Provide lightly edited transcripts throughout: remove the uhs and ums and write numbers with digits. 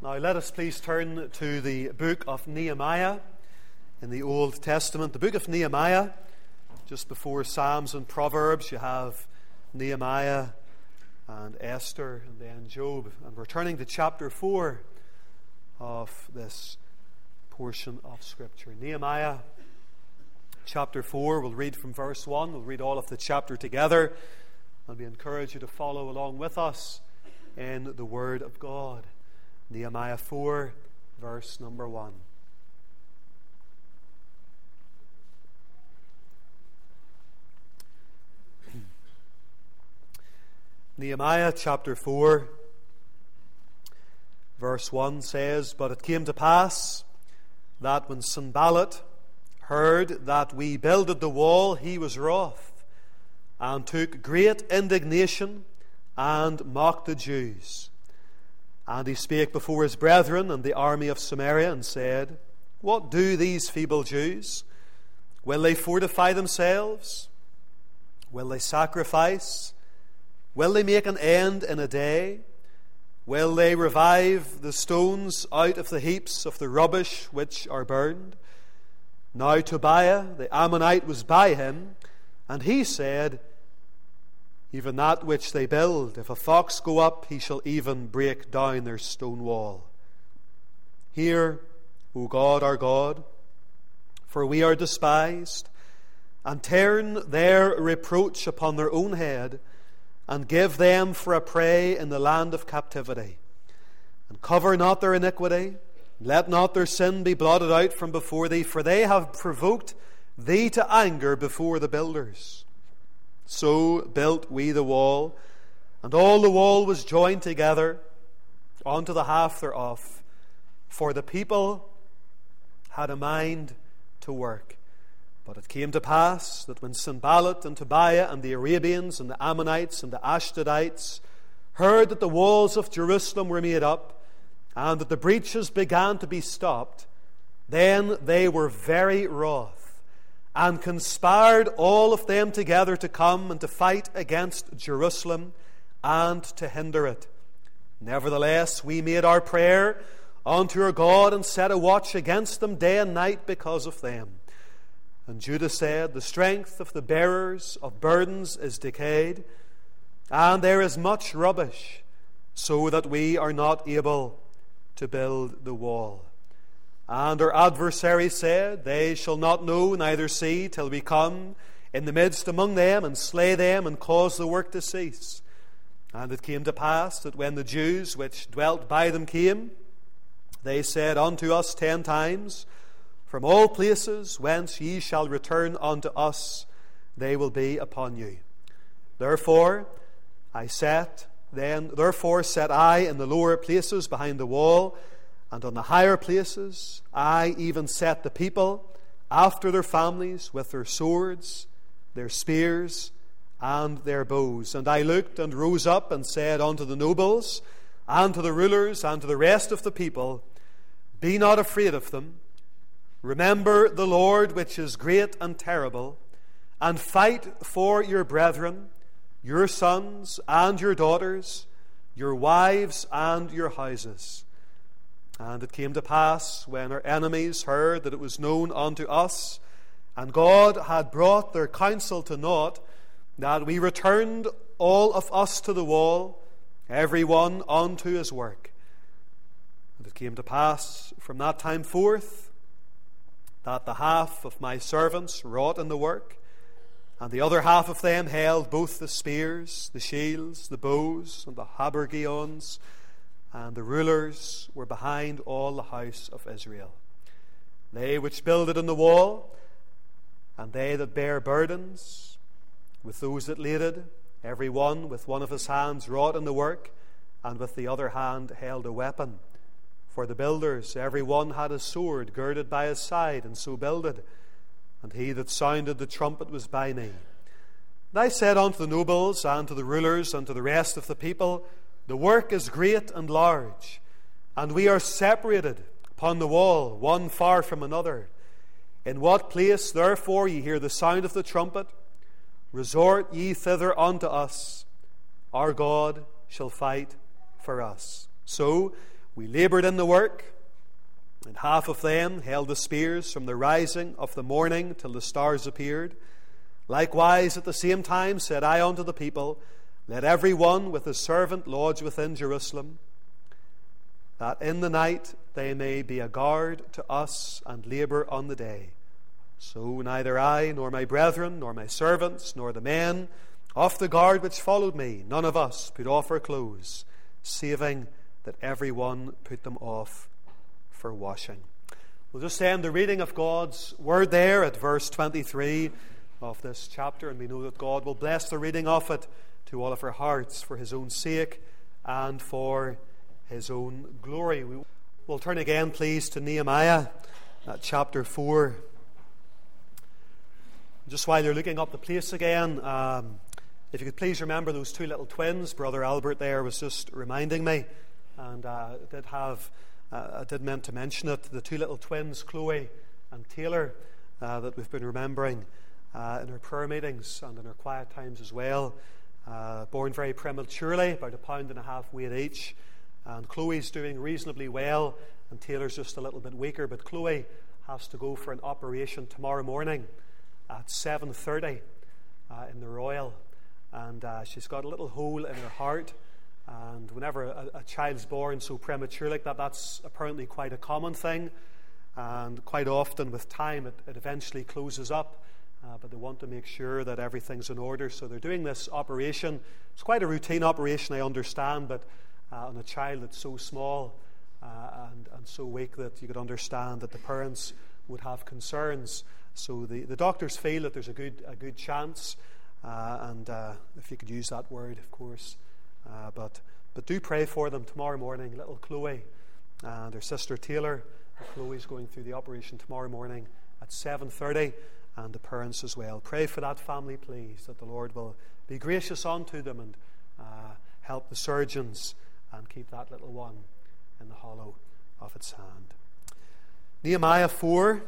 Now let us please turn to the book of Nehemiah in the Old Testament. The book of Nehemiah, just before Psalms and Proverbs, you have Nehemiah and Esther and then Job. And we're turning to chapter 4 of this portion of Scripture. Nehemiah chapter 4, we'll read from verse 1. We'll read all of the chapter together, and we encourage you to follow along with us in the Word of God. Nehemiah 4, verse number 1. Nehemiah chapter 4, verse 1 says, "But it came to pass that when Sanballat heard that we builded the wall, he was wroth, and took great indignation, and mocked the Jews. And he spake before his brethren and the army of Samaria, and said, What do these feeble Jews? Will they fortify themselves? Will they sacrifice? Will they make an end in a day? Will they revive the stones out of the heaps of the rubbish which are burned? Now Tobiah the Ammonite was by him, and he said, Even that which they build, if a fox go up, he shall even break down their stone wall. Hear, O God our God, for we are despised, and turn their reproach upon their own head, and give them for a prey in the land of captivity. And cover not their iniquity, let not their sin be blotted out from before thee, for they have provoked thee to anger before the builders. So built we the wall, and all the wall was joined together unto the half thereof. For the people had a mind to work. But it came to pass that when Sanballat and Tobiah and the Arabians and the Ammonites and the Ashdodites heard that the walls of Jerusalem were made up, and that the breaches began to be stopped, then they were very wroth, and conspired all of them together to come and to fight against Jerusalem and to hinder it. Nevertheless, we made our prayer unto our God, and set a watch against them day and night because of them. And Judah said, The strength of the bearers of burdens is decayed, and there is much rubbish, so that we are not able to build the wall. And our adversary said, They shall not know neither see till we come in the midst among them, and slay them, and cause the work to cease. And it came to pass that when the Jews which dwelt by them came, they said unto us 10 times, From all places whence ye shall return unto us, they will be upon you. Therefore set I in the lower places behind the wall, and on the higher places I even set the people after their families with their swords, their spears, and their bows. And I looked and rose up and said unto the nobles, and to the rulers, and to the rest of the people, Be not afraid of them. Remember the Lord, which is great and terrible, and fight for your brethren, your sons and your daughters, your wives and your houses. And it came to pass, when our enemies heard that it was known unto us, and God had brought their counsel to naught, that we returned all of us to the wall, every one unto his work. And it came to pass from that time forth, that the half of my servants wrought in the work, and the other half of them held both the spears, the shields, the bows, and the habergeons, and the rulers were behind all the house of Israel. They which builded in the wall, and they that bare burdens, with those that laded, every one with one of his hands wrought in the work, and with the other hand held a weapon. For the builders, every one had a sword girded by his side, and so builded. And he that sounded the trumpet was by me. And I said unto the nobles, and to the rulers, and to the rest of the people, The work is great and large, and we are separated upon the wall, one far from another. In what place, therefore, ye hear the sound of the trumpet, resort ye thither unto us. Our God shall fight for us. So We laboured in the work, and half of them held the spears from the rising of the morning till the stars appeared. Likewise at the same time said I unto the people, Let every one with his servant lodge within Jerusalem, that in the night they may be a guard to us and labour on the day. So neither I, nor my brethren, nor my servants, nor the men of the guard which followed me, none of us put off our clothes, saving that every one put them off for washing. We'll just end the reading of God's word there at verse 23 of this chapter, and we know that God will bless the reading of it to all of our hearts for His own sake and for His own glory. We'll turn again, please, to Nehemiah, chapter 4. Just while you're looking up the place again, if you could please remember those two little twins. Brother Albert there was just reminding me, and I did meant to mention it, the two little twins, Chloe and Taylor, that we've been remembering in our prayer meetings and in our quiet times as well. Born very prematurely, about 1.5 pounds weight each. And Chloe's doing reasonably well, and Taylor's just a little bit weaker. But Chloe has to go for an operation tomorrow morning at 7:30 in the Royal. And she's got a little hole in her heart. And whenever a child's born so premature like that, that's apparently quite a common thing. And quite often with time it eventually closes up. But they want to make sure that everything's in order. So they're doing this operation. It's quite a routine operation, I understand, but on a child that's so small and so weak that you could understand that the parents would have concerns. So the doctors feel that there's a good chance, and if you could use that word, of course. But do pray for them tomorrow morning. Little Chloe and her sister Taylor. Chloe's going through the operation tomorrow morning at 7:30, and the parents as well. Pray for that family, please, that the Lord will be gracious unto them and help the surgeons and keep that little one in the hollow of its hand. Nehemiah 4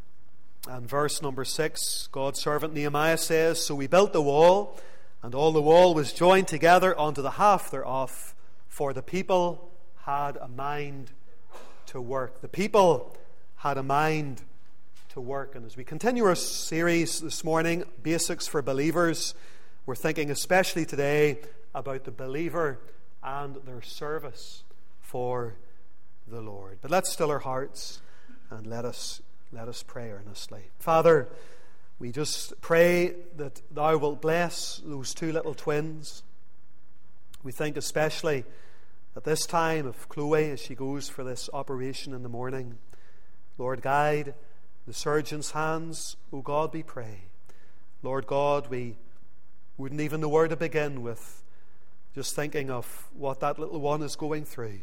and verse number 6, God's servant Nehemiah says, So we built the wall, and all the wall was joined together unto the half thereof, for the people had a mind to work. The people had a mind to work. And as we continue our series this morning, Basics for Believers, we're thinking especially today about the believer and their service for the Lord. But let's still our hearts and let us pray earnestly. Father, we just pray that Thou wilt bless those two little twins. We think especially at this time of Chloe as she goes for this operation in the morning. Lord, guide the surgeon's hands, O God, we pray. Lord God, we wouldn't even know where to begin with just thinking of what that little one is going through.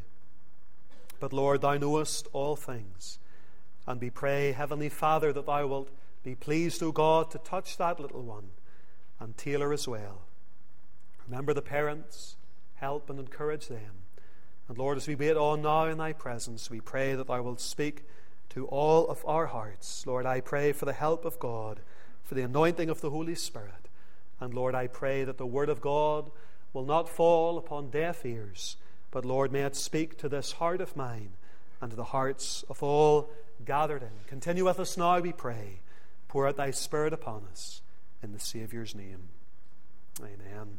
But Lord, Thou knowest all things. And we pray, Heavenly Father, that Thou wilt be pleased, O God, to touch that little one and Taylor as well. Remember the parents, help and encourage them. And Lord, as we wait on now in Thy presence, we pray that Thou wilt speak to all of our hearts. Lord, I pray for the help of God, for the anointing of the Holy Spirit. And Lord, I pray that the Word of God will not fall upon deaf ears, but Lord, may it speak to this heart of mine and to the hearts of all gathered in. Continue with us now, we pray. Pour out Thy Spirit upon us in the Saviour's name. Amen.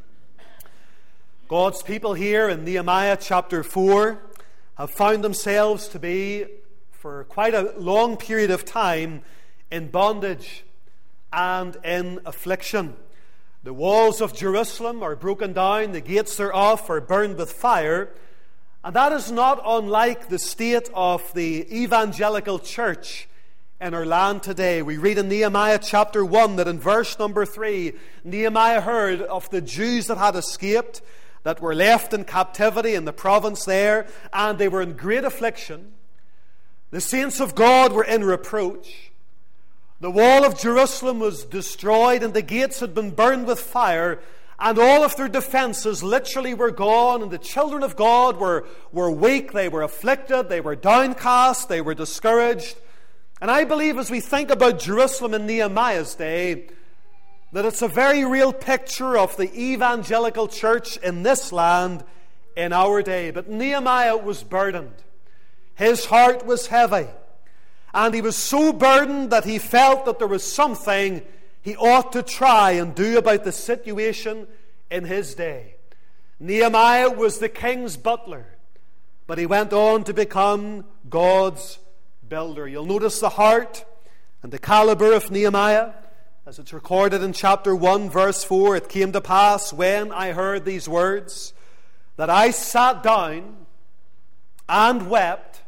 God's people here in Nehemiah chapter 4 have found themselves to be, for quite a long period of time, in bondage and in affliction. The walls of Jerusalem are broken down, the gates thereof are burned with fire, and that is not unlike the state of the evangelical church in our land today. We read in Nehemiah chapter 1 that in verse number 3, Nehemiah heard of the Jews that had escaped, that were left in captivity in the province there, and they were in great affliction. The saints of God were in reproach. The wall of Jerusalem was destroyed and the gates had been burned with fire, and all of their defenses literally were gone, and the children of God were weak, they were afflicted, they were downcast, they were discouraged. And I believe as we think about Jerusalem in Nehemiah's day, that it's a very real picture of the evangelical church in this land in our day. But Nehemiah was burdened. His heart was heavy. And he was so burdened that he felt that there was something he ought to try and do about the situation in his day. Nehemiah was the king's butler, but he went on to become God's builder. You'll notice the heart and the caliber of Nehemiah as it's recorded in chapter 1, verse 4. It came to pass when I heard these words that I sat down and wept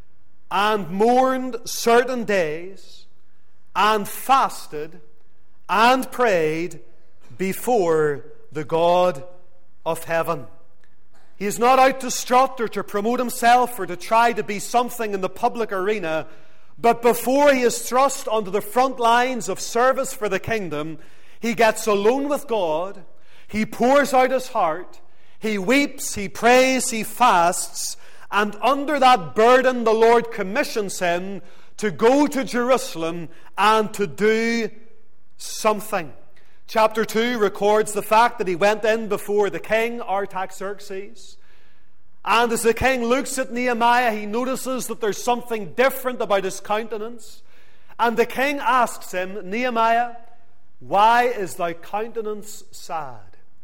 and mourned certain days and fasted and prayed before the God of heaven. He is not out to strut or to promote himself or to try to be something in the public arena, but before he is thrust onto the front lines of service for the kingdom, he gets alone with God, he pours out his heart, he weeps, he prays, he fasts, and under that burden the Lord commissions him to go to Jerusalem and to do something. Chapter 2 records the fact that he went in before the king, Artaxerxes. And as the king looks at Nehemiah, he notices that there's something different about his countenance. And the king asks him, Nehemiah, why is thy countenance sad?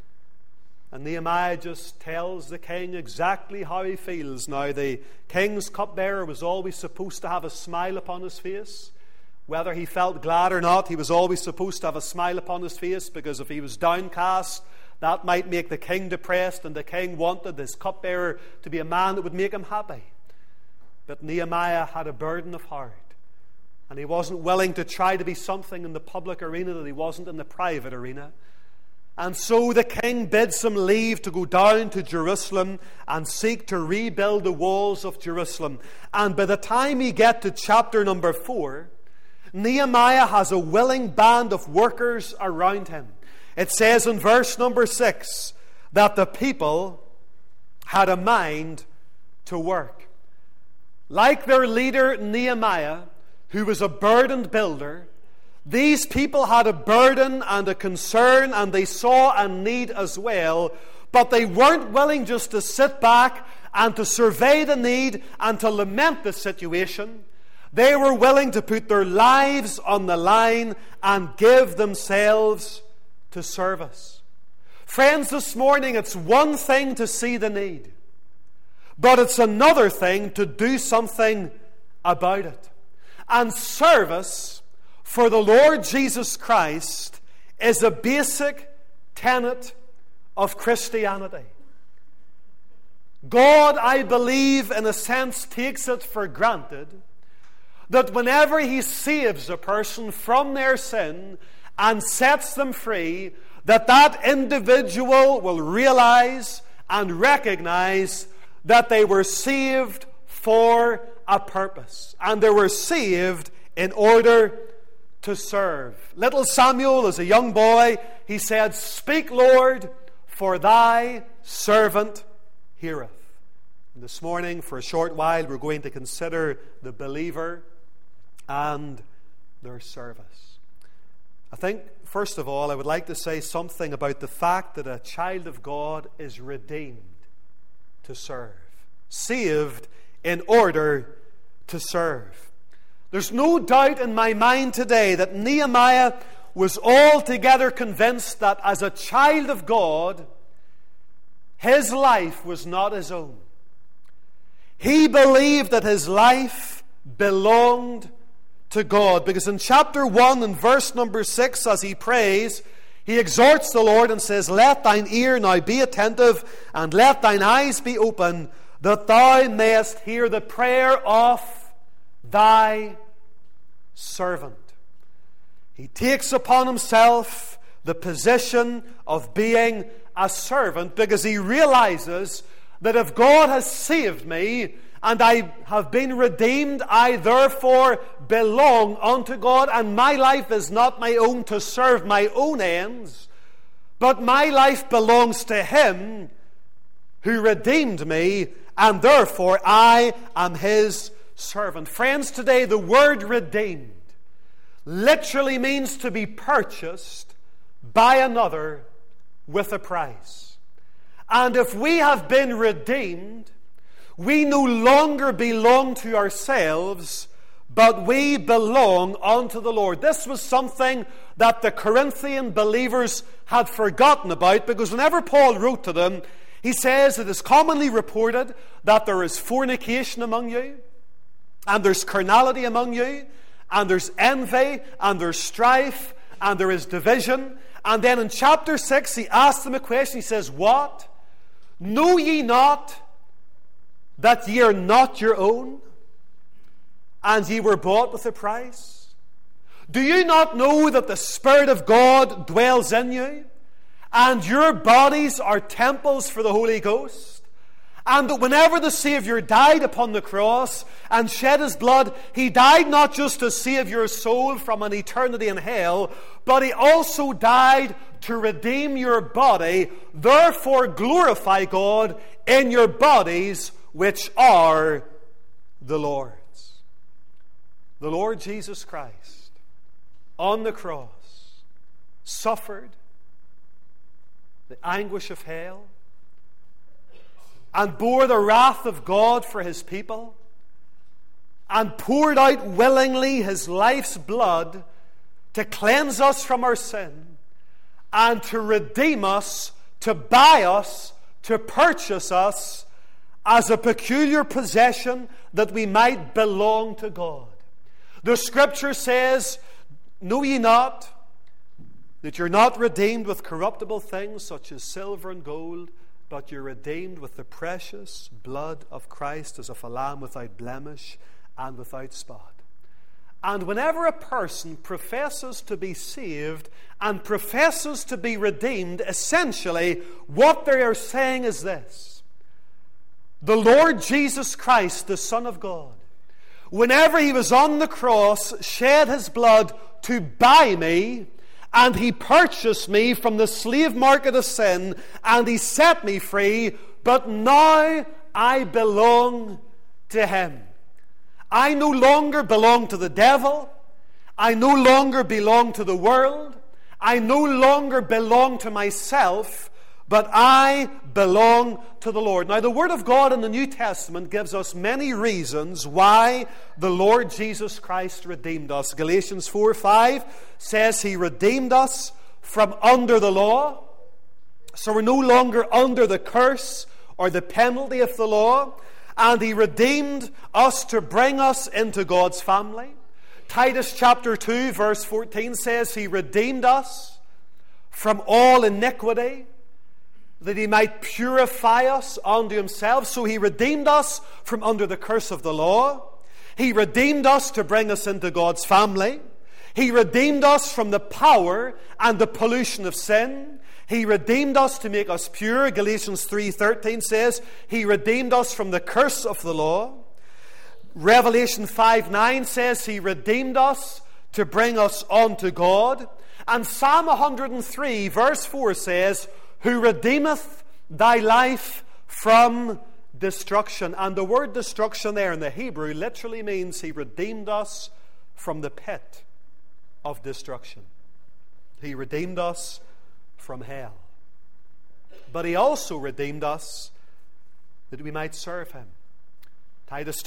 And Nehemiah just tells the king exactly how he feels. Now, the king's cupbearer was always supposed to have a smile upon his face. Whether he felt glad or not, he was always supposed to have a smile upon his face, because if he was downcast, that might make the king depressed, and the king wanted his cupbearer to be a man that would make him happy. But Nehemiah had a burden of heart, and he wasn't willing to try to be something in the public arena that he wasn't in the private arena. And so the king bids him leave to go down to Jerusalem and seek to rebuild the walls of Jerusalem. And by the time you get to chapter number 4, Nehemiah has a willing band of workers around him. It says in verse number 6 that the people had a mind to work. Like their leader Nehemiah, who was a burdened builder, these people had a burden and a concern, and they saw a need as well, but they weren't willing just to sit back and to survey the need and to lament the situation. They were willing to put their lives on the line and give themselves to service. Friends, this morning it's one thing to see the need, but it's another thing to do something about it. And service for the Lord Jesus Christ is a basic tenet of Christianity. God, I believe, in a sense, takes it for granted that whenever He saves a person from their sin and sets them free, that individual will realize and recognize that they were saved for a purpose. And they were saved in order to serve. Little Samuel, as a young boy, he said, "Speak, Lord, for thy servant heareth." And this morning, for a short while, we're going to consider the believer and their service. I think, first of all, I would like to say something about the fact that a child of God is redeemed to serve, saved in order to serve. There's no doubt in my mind today that Nehemiah was altogether convinced that as a child of God, his life was not his own. He believed that his life belonged to God, because in chapter 1 and verse number 6, as he prays, he exhorts the Lord and says, "Let thine ear now be attentive, and let thine eyes be open, that thou mayest hear the prayer of thy servant." He takes upon himself the position of being a servant, because he realizes that if God has saved me and I have been redeemed, I therefore belong unto God, and my life is not my own to serve my own ends, but my life belongs to Him who redeemed me, and therefore I am His servant. Friends, today the word redeemed literally means to be purchased by another with a price. And if we have been redeemed, we no longer belong to ourselves, but we belong unto the Lord. This was something that the Corinthian believers had forgotten about, because whenever Paul wrote to them, he says it is commonly reported that there is fornication among you, and there's carnality among you, and there's envy, and there's strife, and there is division. And then in chapter 6, he asks them a question. He says, what? Know ye not that ye are not your own, and ye were bought with a price? Do you not know that the Spirit of God dwells in you, and your bodies are temples for the Holy Ghost? And that whenever the Savior died upon the cross and shed his blood, he died not just to save your soul from an eternity in hell, but he also died to redeem your body. Therefore glorify God in your bodies, which are the Lord's. The Lord Jesus Christ on the cross suffered the anguish of hell and bore the wrath of God for his people, and poured out willingly his life's blood to cleanse us from our sin, and to redeem us, to buy us, to purchase us as a peculiar possession, that we might belong to God. The Scripture says, know ye not that you're not redeemed with corruptible things such as silver and gold, but you're redeemed with the precious blood of Christ, as of a lamb without blemish and without spot. And whenever a person professes to be saved and professes to be redeemed, essentially what they are saying is this: the Lord Jesus Christ, the Son of God, whenever he was on the cross, shed his blood to buy me, and he purchased me from the slave market of sin, and he set me free, but now I belong to him. I no longer belong to the devil. I no longer belong to the world. I no longer belong to myself, but I belong to the Lord. Now, the Word of God in the New Testament gives us many reasons why the Lord Jesus Christ redeemed us. Galatians 4:5 says he redeemed us from under the law. So we're no longer under the curse or the penalty of the law. And he redeemed us to bring us into God's family. Titus chapter 2 verse 14 says he redeemed us from all iniquity, that he might purify us unto himself. So he redeemed us from under the curse of the law. He redeemed us to bring us into God's family. He redeemed us from the power and the pollution of sin. He redeemed us to make us pure. Galatians 3:13 says he redeemed us from the curse of the law. Revelation 5:9 says he redeemed us to bring us unto God. And Psalm 103 verse 4 says, who redeemeth thy life from destruction. And the word destruction there in the Hebrew literally means he redeemed us from the pit of destruction. He redeemed us from hell. But he also redeemed us that we might serve him. Titus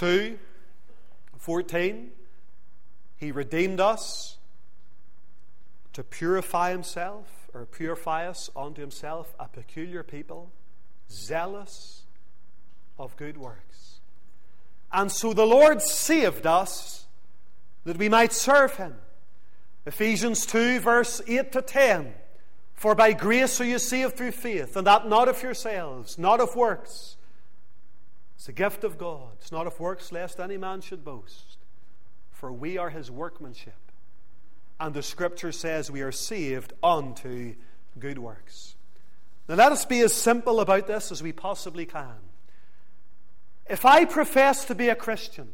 2:14, he redeemed us to purify himself, or purify us unto himself, a peculiar people, zealous of good works. And so the Lord saved us that we might serve him. Ephesians 2 verse 8 to 10, for by grace are you saved through faith, and that not of yourselves, not of works. It's a gift of God. It's not of works, lest any man should boast. For we are his workmanship. And the Scripture says we are saved unto good works. Now let us be as simple about this as we possibly can. If I profess to be a Christian,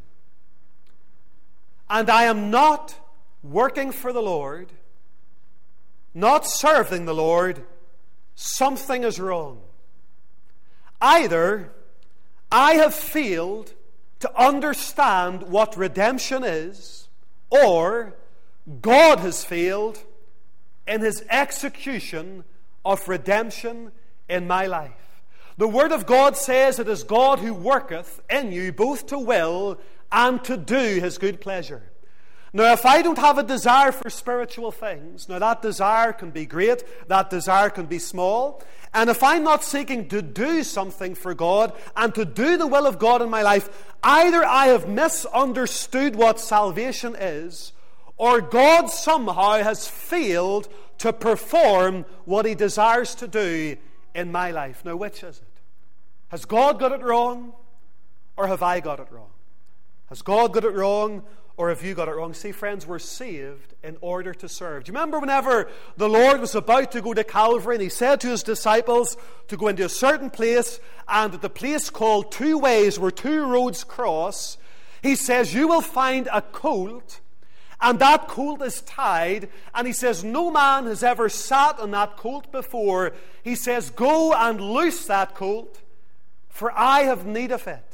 and I am not working for the Lord, not serving the Lord, something is wrong. Either I have failed to understand what redemption is, or God has failed in his execution of redemption in my life. The Word of God says it is God who worketh in you both to will and to do His good pleasure. Now, if I don't have a desire for spiritual things, now that desire can be great, that desire can be small, and if I'm not seeking to do something for God and to do the will of God in my life, either I have misunderstood what salvation is, or God somehow has failed to perform what He desires to do in my life. Now, which is it? Has God got it wrong, or have I got it wrong? Has God got it wrong, or have you got it wrong? See, friends, we're saved in order to serve. Do you remember whenever the Lord was about to go to Calvary and He said to His disciples to go into a certain place, and at the place called Two Ways, where two roads cross, He says, you will find a colt, and that colt is tied, and He says, no man has ever sat on that colt before. He says, go and loose that colt, for I have need of it.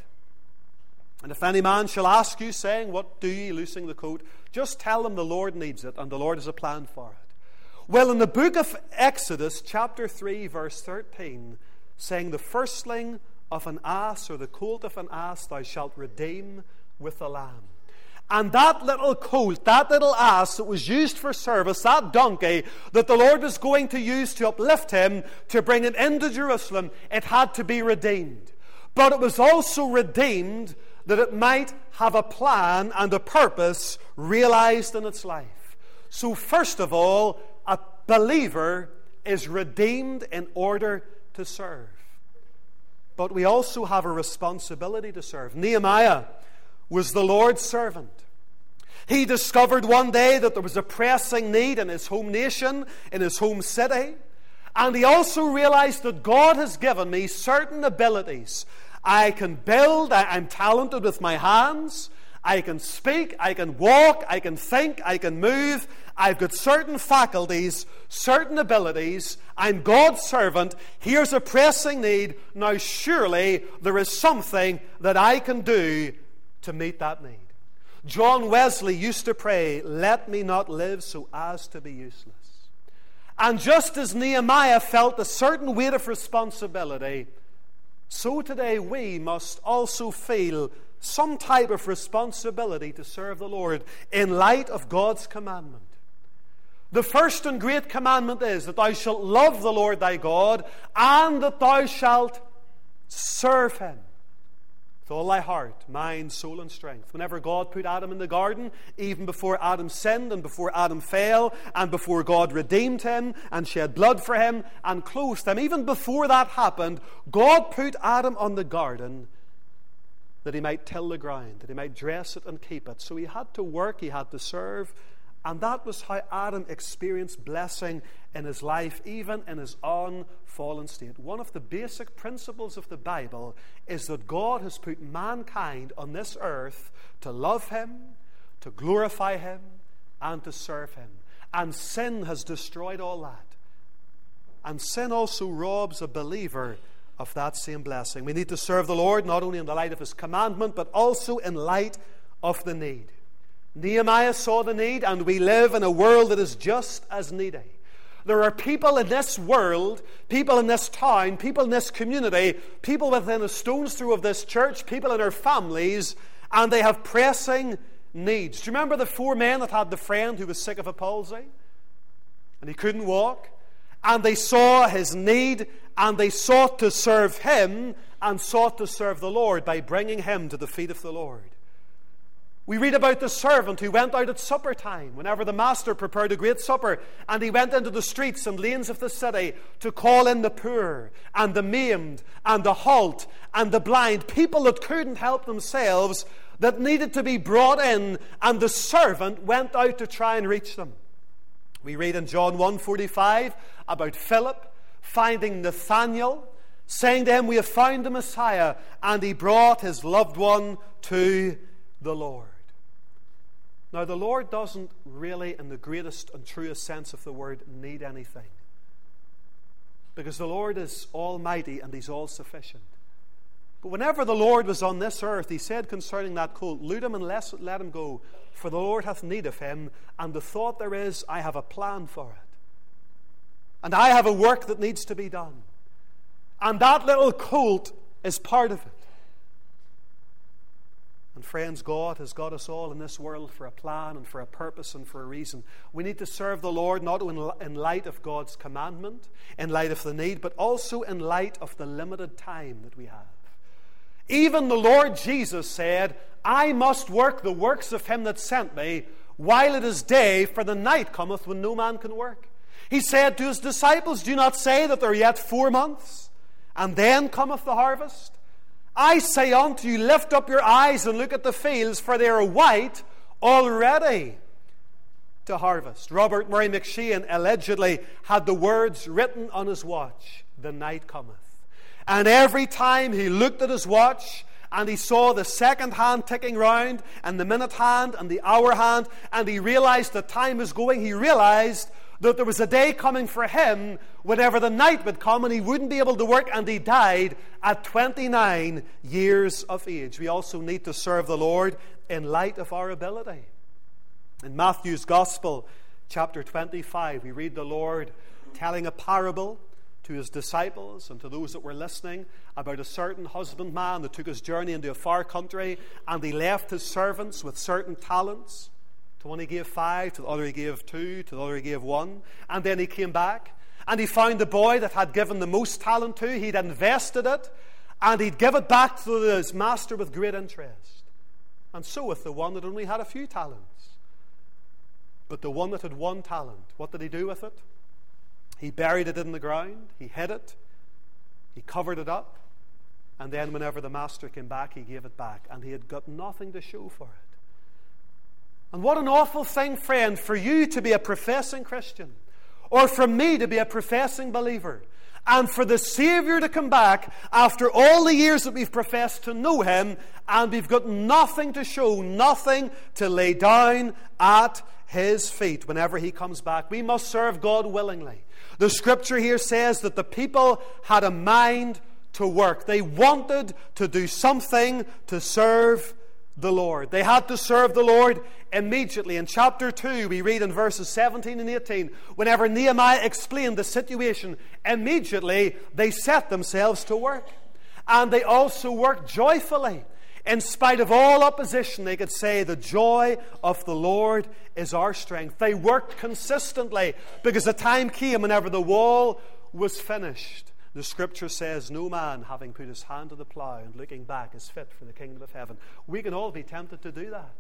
And if any man shall ask you, saying, what do ye loosing the colt? Just tell him the Lord needs it, and the Lord has a plan for it. Well, in the book of Exodus, chapter 3, verse 13, saying, the firstling of an ass, or the colt of an ass, thou shalt redeem with a lamb. And that little colt, that little ass that was used for service, that donkey that the Lord was going to use to uplift Him, to bring it into Jerusalem, it had to be redeemed. But it was also redeemed that it might have a plan and a purpose realized in its life. So first of all, a believer is redeemed in order to serve. But we also have a responsibility to serve. Nehemiah was the Lord's servant. He discovered one day that there was a pressing need in his home nation, in his home city. And he also realized that God has given me certain abilities. I can build, I'm talented with my hands, I can speak, I can walk, I can think, I can move. I've got certain faculties, certain abilities. I'm God's servant. Here's a pressing need. Now surely there is something that I can do to meet that need. John Wesley used to pray, let me not live so as to be useless. And just as Nehemiah felt a certain weight of responsibility, so today we must also feel some type of responsibility to serve the Lord in light of God's commandment. The first and great commandment is that thou shalt love the Lord thy God, and that thou shalt serve Him with all thy heart, mind, soul, and strength. Whenever God put Adam in the garden, even before Adam sinned and before Adam fell, and before God redeemed him and shed blood for him and clothed him, even before that happened, God put Adam on the garden that he might till the ground, that he might dress it and keep it. So he had to work, he had to serve, and that was how Adam experienced blessing in his life, even in his unfallen state. One of the basic principles of the Bible is that God has put mankind on this earth to love Him, to glorify Him, and to serve Him. And sin has destroyed all that. And sin also robs a believer of that same blessing. We need to serve the Lord not only in the light of His commandment, but also in light of the need. Nehemiah saw the need, and we live in a world that is just as needy. There are people in this world, people in this town, people in this community, people within a stone's throw of this church, people in our families, and they have pressing needs. Do you remember the 4 men that had the friend who was sick of a palsy? And he couldn't walk? And they saw his need, and they sought to serve him, and sought to serve the Lord by bringing him to the feet of the Lord. We read about the servant who went out at supper time, whenever the master prepared a great supper, and he went into the streets and lanes of the city to call in the poor, and the maimed, and the halt, and the blind, people that couldn't help themselves, that needed to be brought in, and the servant went out to try and reach them. We read in John 1:45 about Philip finding Nathanael, saying to him, we have found the Messiah, and he brought his loved one to the Lord. Now, the Lord doesn't really, in the greatest and truest sense of the word, need anything. Because the Lord is almighty and He's all-sufficient. But whenever the Lord was on this earth, He said concerning that colt, loot him and let him go, for the Lord hath need of him, and the thought there is, I have a plan for it. And I have a work that needs to be done. And that little colt is part of it. And friends, God has got us all in this world for a plan and for a purpose and for a reason. We need to serve the Lord not in light of God's commandment, in light of the need, but also in light of the limited time that we have. Even the Lord Jesus said, I must work the works of him that sent me while it is day, for the night cometh when no man can work. He said to his disciples, do not say that there are yet 4 months, and then cometh the harvest. I say unto you, lift up your eyes and look at the fields, for they are white already to harvest. Robert Murray McShane allegedly had the words written on his watch, the night cometh. And every time he looked at his watch and he saw the second hand ticking round and the minute hand and the hour hand, and he realized that time was going, he realized that there was a day coming for him whenever the night would come and he wouldn't be able to work, and he died at 29 years of age. We also need to serve the Lord in light of our ability. In Matthew's Gospel, chapter 25, we read the Lord telling a parable to his disciples and to those that were listening about a certain husbandman that took his journey into a far country, and he left his servants with certain talents. To one he gave 5, to the other he gave 2, to the other he gave 1. And then he came back, and he found the boy that had given the most talent to. He'd invested it, and he'd give it back to his master with great interest. And so with the one that only had a few talents. But the one that had 1 talent, what did he do with it? He buried it in the ground, he hid it, he covered it up, and then whenever the master came back, he gave it back, and he had got nothing to show for it. And what an awful thing, friend, for you to be a professing Christian, or for me to be a professing believer, and for the Savior to come back after all the years that we've professed to know him, and we've got nothing to show, nothing to lay down at his feet whenever he comes back. We must serve God willingly. The scripture here says that the people had a mind to work. They wanted to do something to serve the Lord. They had to serve the Lord immediately. In chapter 2, we read in verses 17 and 18, whenever Nehemiah explained the situation, immediately they set themselves to work. And they also worked joyfully. In spite of all opposition, they could say, the joy of the Lord is our strength. They worked consistently because the time came whenever the wall was finished. The scripture says, no man having put his hand to the plow and looking back is fit for the kingdom of heaven. We can all be tempted to do that.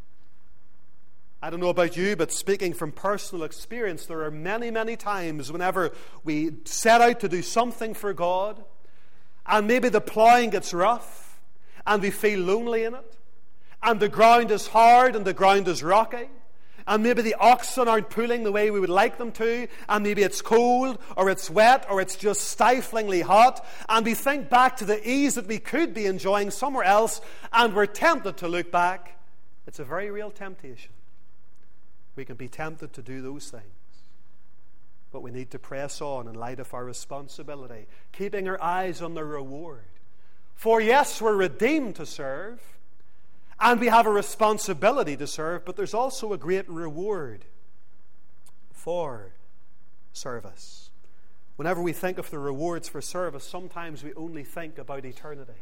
I don't know about you, but speaking from personal experience, there are many, many times whenever we set out to do something for God, and maybe the plowing gets rough, and we feel lonely in it, and the ground is hard and the ground is rocky, and maybe the oxen aren't pulling the way we would like them to, and maybe it's cold or it's wet or it's just stiflingly hot, and we think back to the ease that we could be enjoying somewhere else, and we're tempted to look back. It's a very real temptation. We can be tempted to do those things. But we need to press on in light of our responsibility, keeping our eyes on the reward. For yes, we're redeemed to serve, and we have a responsibility to serve, but there's also a great reward for service. Whenever we think of the rewards for service, sometimes we only think about eternity.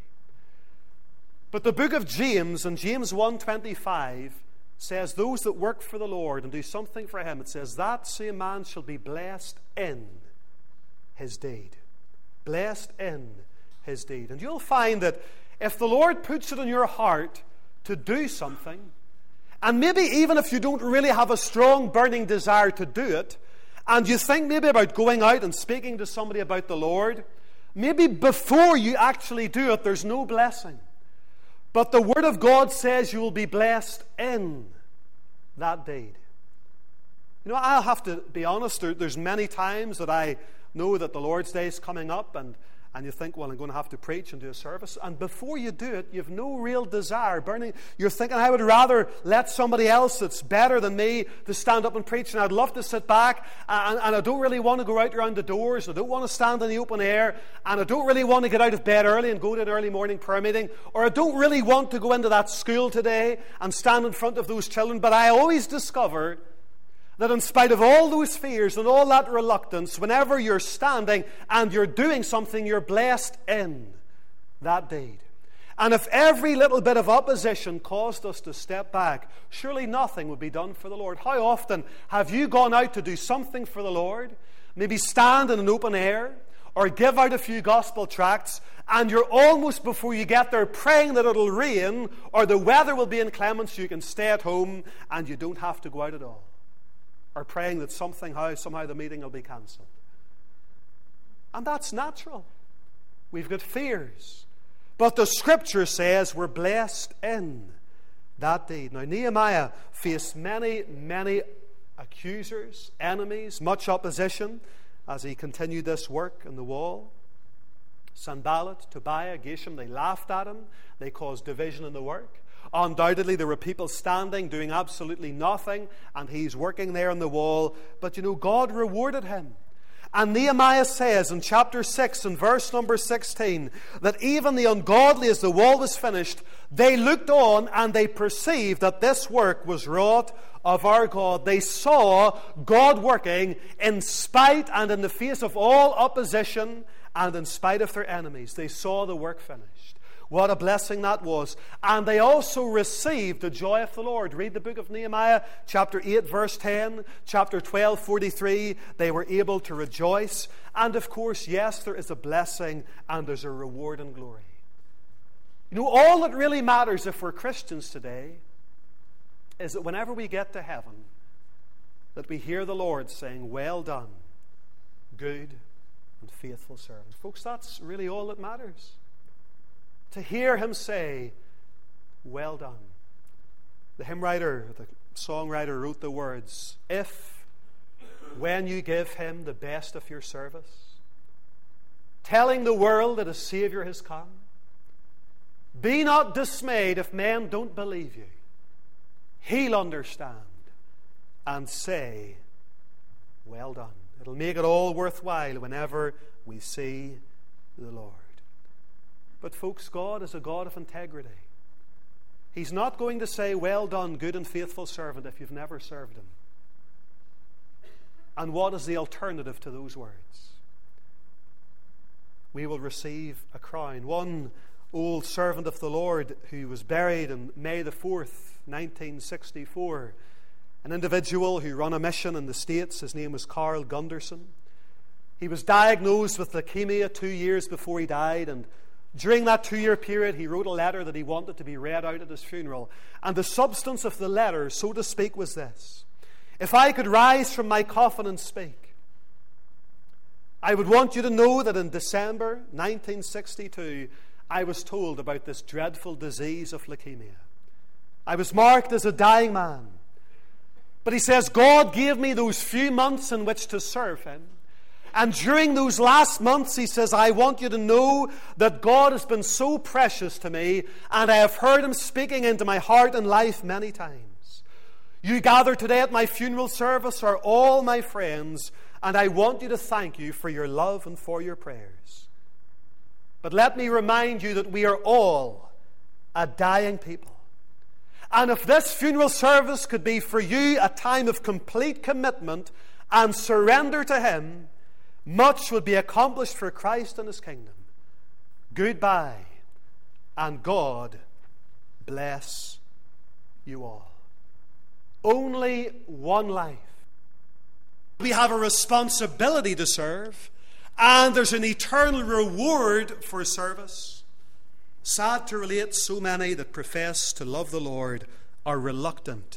But the book of James, in James 1:25, says, those that work for the Lord and do something for him, it says, that same man shall be blessed in his deed. Blessed in his deed. And you'll find that if the Lord puts it in your heart to do something, and maybe even if you don't really have a strong burning desire to do it, and you think maybe about going out and speaking to somebody about the Lord, maybe before you actually do it, there's no blessing. But the Word of God says you will be blessed in that deed. You know, I'll have to be honest, there's many times that I know that the Lord's Day is coming up, and you think, well, I'm going to have to preach and do a service. And before you do it, you have no real desire burning. You're thinking, I would rather let somebody else that's better than me to stand up and preach, and I'd love to sit back, and I don't really want to go out around the doors. I don't want to stand in the open air, and I don't really want to get out of bed early and go to an early morning prayer meeting, or I don't really want to go into that school today and stand in front of those children. But I always discover that in spite of all those fears and all that reluctance, whenever you're standing and you're doing something, you're blessed in that deed. And if every little bit of opposition caused us to step back, surely nothing would be done for the Lord. How often have you gone out to do something for the Lord? Maybe stand in an open air, or give out a few gospel tracts, and you're almost, before you get there, praying that it'll rain or the weather will be inclement so you can stay at home and you don't have to go out at all. Or praying that somehow the meeting will be cancelled. And that's natural. We've got fears. But the Scripture says we're blessed in that deed. Now, Nehemiah faced many, many accusers, enemies, much opposition as he continued this work in the wall. Sanballat, Tobiah, Geshem, they laughed at him. They caused division in the work. Undoubtedly, there were people standing, doing absolutely nothing, and he's working there on the wall. But God rewarded him. And Nehemiah says in chapter 6 and verse number 16 that even the ungodly, as the wall was finished, they looked on and they perceived that this work was wrought of our God. They saw God working in spite and in the face of all opposition and in spite of their enemies. They saw the work finished. What a blessing that was. And they also received the joy of the Lord. Read the book of Nehemiah, chapter 8, verse 10, chapter 12, 43. They were able to rejoice. And of course, yes, there is a blessing and there's a reward and glory. All that really matters if we're Christians today is that whenever we get to heaven, that we hear the Lord saying, "Well done, good and faithful servant." Folks, that's really all that matters. To hear him say, "Well done." The hymn writer, the songwriter wrote the words, "If, when you give him the best of your service, telling the world that a Savior has come, be not dismayed if men don't believe you. He'll understand and say, 'Well done.'" It'll make it all worthwhile whenever we see the Lord. But folks, God is a God of integrity. He's not going to say, "Well done, good and faithful servant," if you've never served him. And what is the alternative to those words? We will receive a crown. One old servant of the Lord who was buried on May the 4th, 1964, an individual who ran a mission in the States, his name was Carl Gunderson. He was diagnosed with leukemia 2 years before he died, and during that 2-year period, he wrote a letter that he wanted to be read out at his funeral. And the substance of the letter, so to speak, was this: "If I could rise from my coffin and speak, I would want you to know that in December 1962, I was told about this dreadful disease of leukemia. I was marked as a dying man. But," he says, "God gave me those few months in which to serve him. And during those last months," he says, "I want you to know that God has been so precious to me, and I have heard him speaking into my heart and life many times. You gathered today at my funeral service are all my friends, and I want you to thank you for your love and for your prayers. But let me remind you that we are all a dying people. And if this funeral service could be for you a time of complete commitment and surrender to him, much would be accomplished for Christ and his kingdom. Goodbye, and God bless you all." Only one life. We have a responsibility to serve, and there's an eternal reward for service. Sad to relate, so many that profess to love the Lord are reluctant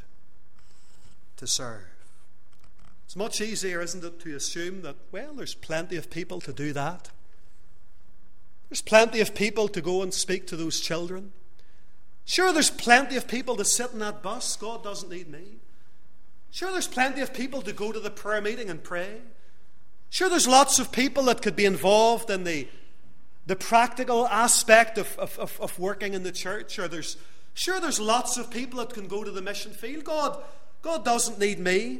to serve. It's much easier, isn't it, to assume that, well, there's plenty of people to do that. There's plenty of people to go and speak to those children. Sure, there's plenty of people to sit in that bus. God doesn't need me. Sure, there's plenty of people to go to the prayer meeting and pray. Sure, there's lots of people that could be involved in the practical aspect of working in the church. Or there's lots of people that can go to the mission field. God doesn't need me.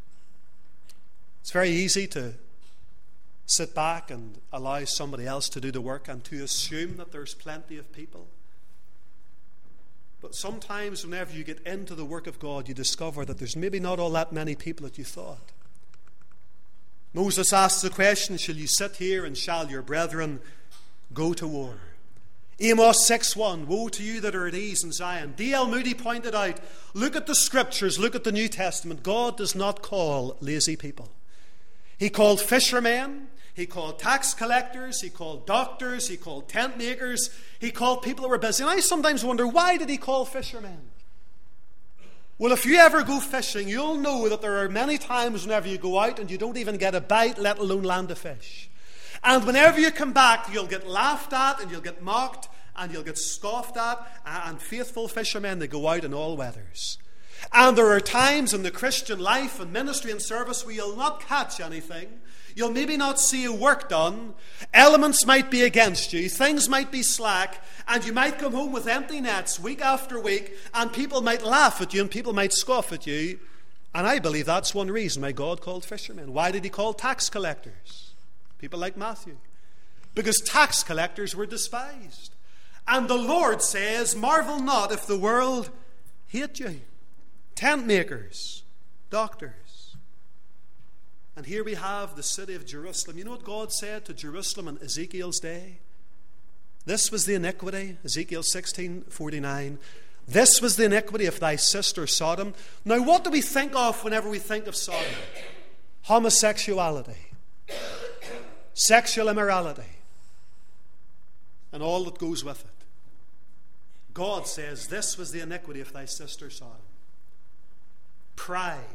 It's very easy to sit back and allow somebody else to do the work and to assume that there's plenty of people. But sometimes whenever you get into the work of God, you discover that there's maybe not all that many people that you thought. Moses asks the question, shall you sit here and shall your brethren go to war? Amos 6:1, woe to you that are at ease in Zion. D.L. Moody pointed out, look at the Scriptures, look at the New Testament. God does not call lazy people. He called fishermen, he called tax collectors, he called doctors, he called tent makers, he called people that were busy. And I sometimes wonder, why did he call fishermen? Well, if you ever go fishing, you'll know that there are many times whenever you go out and you don't even get a bite, let alone land a fish. And whenever you come back, you'll get laughed at and you'll get mocked and you'll get scoffed at. And faithful fishermen, they go out in all weathers. And there are times in the Christian life and ministry and service where you'll not catch anything. You'll maybe not see your work done. Elements might be against you. Things might be slack. And you might come home with empty nets week after week. And people might laugh at you and people might scoff at you. And I believe that's one reason why God called fishermen. Why did he call tax collectors? People like Matthew. Because tax collectors were despised. And the Lord says, marvel not if the world hate you. Tent makers, doctors. And here we have the city of Jerusalem. You know what God said to Jerusalem in Ezekiel's day? This was the iniquity, Ezekiel 16:49. This was the iniquity of thy sister Sodom. Now what do we think of whenever we think of Sodom? Homosexuality, sexual immorality, and all that goes with it. God says this was the iniquity of thy sister Sodom. Pride,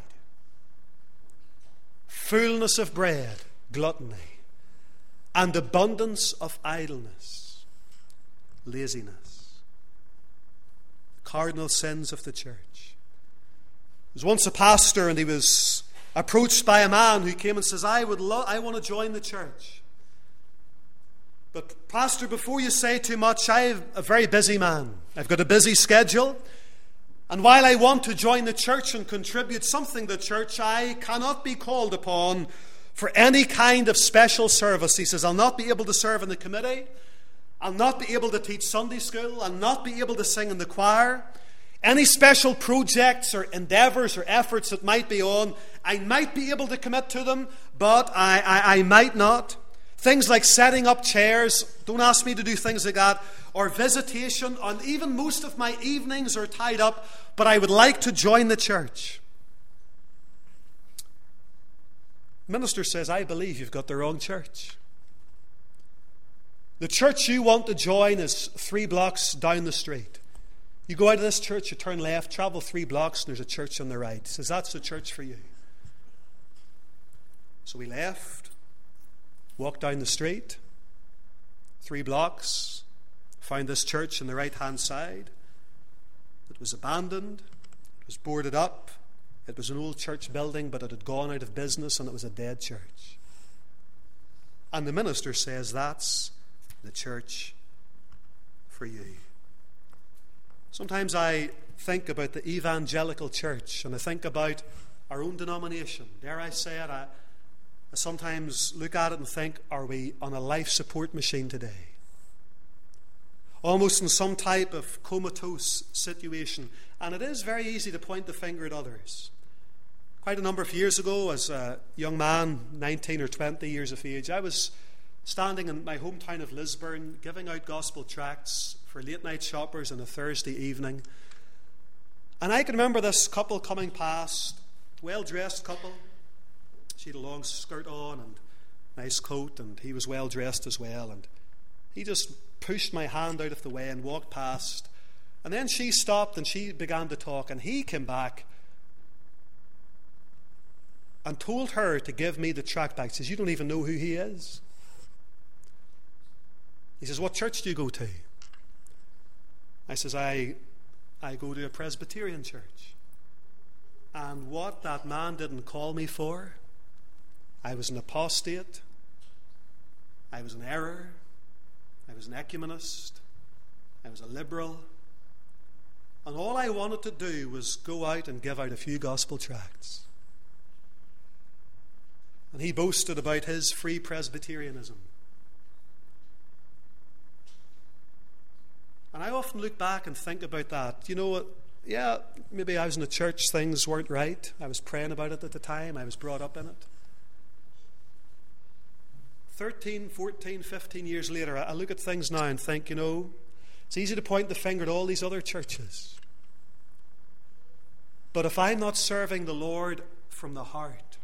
fullness of bread, gluttony, and abundance of idleness, laziness. Cardinal sins of the church. There was once a pastor and he was approached by a man who came and says, I want to join the church. But pastor, before you say too much, I'm a very busy man. I've got a busy schedule. And while I want to join the church and contribute something to the church, I cannot be called upon for any kind of special service. He says, I'll not be able to serve in the committee. I'll not be able to teach Sunday school. I'll not be able to sing in the choir. Any special projects or endeavours or efforts that might be on, I might be able to commit to them, but I might not. Things like setting up chairs, don't ask me to do things like that, or visitation, and even most of my evenings are tied up, but I would like to join the church. The minister says, I believe you've got the wrong church. The church you want to join is 3 blocks down the street. You go out of this church, you turn left, travel 3 blocks, and there's a church on the right. He says, that's the church for you. So we left, walked down the street, 3 blocks, found this church on the right-hand side. It was abandoned, it was boarded up, it was an old church building, but it had gone out of business and it was a dead church. And the minister says, that's the church for you. Sometimes I think about the evangelical church and I think about our own denomination. Dare I say it, I sometimes look at it and think, are we on a life support machine today? Almost in some type of comatose situation. And it is very easy to point the finger at others. Quite a number of years ago, as a young man, 19 or 20 years of age, I was standing in my hometown of Lisburn, giving out gospel tracts for late-night shoppers on a Thursday evening. And I can remember this couple coming past, well-dressed couple. She had a long skirt on and nice coat, and he was well-dressed as well. And he just pushed my hand out of the way and walked past. And then she stopped and she began to talk, and he came back and told her to give me the tract back. He says, you don't even know who he is. He says, what church do you go to? I says, I go to a Presbyterian church. And what that man didn't call me for, I was an apostate, I was an error, I was an ecumenist, I was a liberal, and all I wanted to do was go out and give out a few gospel tracts. And he boasted about his free Presbyterianism. And I often look back and think about that. You know, yeah, maybe I was in a church, things weren't right. I was praying about it at the time. I was brought up in it. 13, 14, 15 years later, I look at things now and think, you know, it's easy to point the finger at all these other churches. But if I'm not serving the Lord from the heart,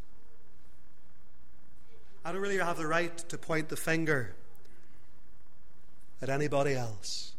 I don't really have the right to point the finger at anybody else.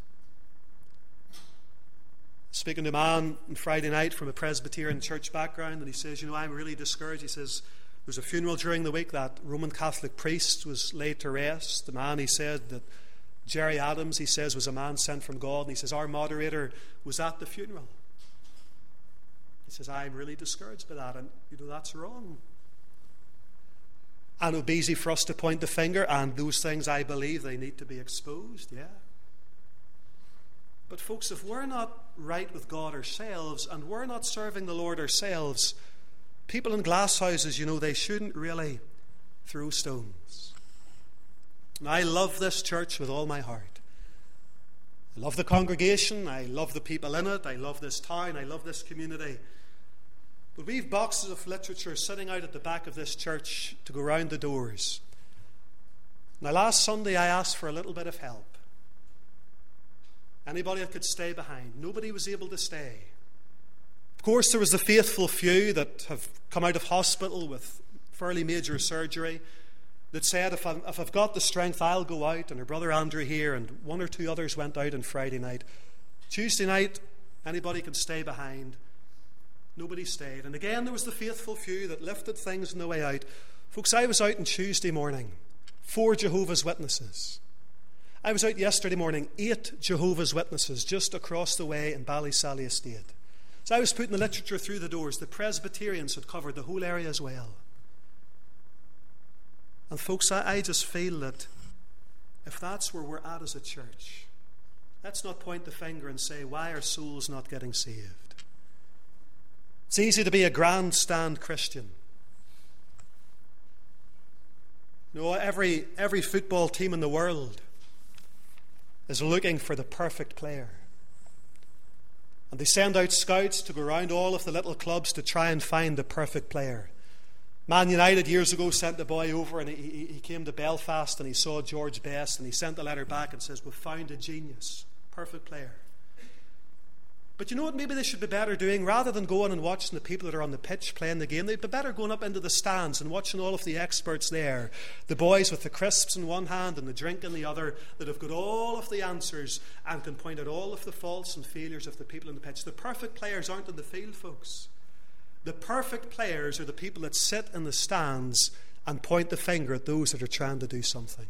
Speaking to a man on Friday night from a Presbyterian church background, and he says, you know, I'm really discouraged. He says, there was a funeral during the week. That Roman Catholic priest was laid to rest. The man, he said, that Jerry Adams, he says, was a man sent from God. And he says, our moderator was at the funeral. He says, I'm really discouraged by that. And, you know, that's wrong. And it would be easy for us to point the finger, and those things, I believe, they need to be exposed, yeah. But folks, if we're not right with God ourselves, and we're not serving the Lord ourselves, people in glass houses, you know, they shouldn't really throw stones. And I love this church with all my heart. I love the congregation. I love the people in it. I love this town. I love this community. But we've boxes of literature sitting out at the back of this church to go round the doors. Now, last Sunday I asked for a little bit of help. Anybody that could stay behind. Nobody was able to stay. Of course, there was the faithful few that have come out of hospital with fairly major surgery that said, if I've got the strength, I'll go out. And her brother Andrew here and one or two others went out on Friday night. Tuesday night, anybody could stay behind. Nobody stayed. And again, there was the faithful few that lifted things on the way out. Folks, I was out on Tuesday morning. 4 Jehovah's Witnesses. I was out yesterday morning. 8 Jehovah's Witnesses just across the way in Ballysally Estate. So I was putting the literature through the doors. The Presbyterians had covered the whole area as well. And folks, I just feel that if that's where we're at as a church, let's not point the finger and say, why are souls not getting saved? It's easy to be a grandstand Christian. You know, every football team in the world is looking for the perfect player. And they send out scouts to go around all of the little clubs to try and find the perfect player. Man United years ago sent the boy over, and he came to Belfast and he saw George Best, and he sent the letter back and says, we've found a genius, perfect player. But you know what maybe they should be better doing? Rather than going and watching the people that are on the pitch playing the game, they'd be better going up into the stands and watching all of the experts there. The boys with the crisps in one hand and the drink in the other, that have got all of the answers and can point out all of the faults and failures of the people on the pitch. The perfect players aren't in the field, folks. The perfect players are the people that sit in the stands and point the finger at those that are trying to do something.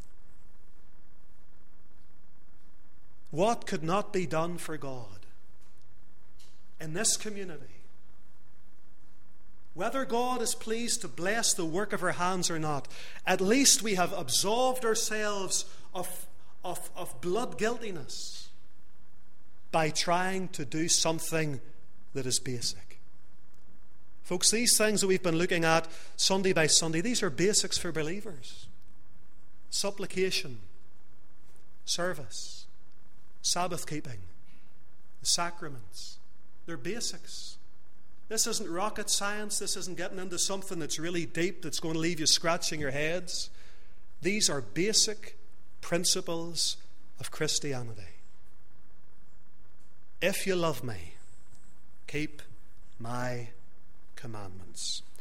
What could not be done for God in this community? Whether God is pleased to bless the work of our hands or not, at least we have absolved ourselves of blood guiltiness by trying to do something that is basic. Folks, these things that we've been looking at Sunday by Sunday, these are basics for believers. Supplication, service, Sabbath keeping, the sacraments. They're basics. This isn't rocket science. This isn't getting into something that's really deep that's going to leave you scratching your heads. These are basic principles of Christianity. If you love me, keep my commandments.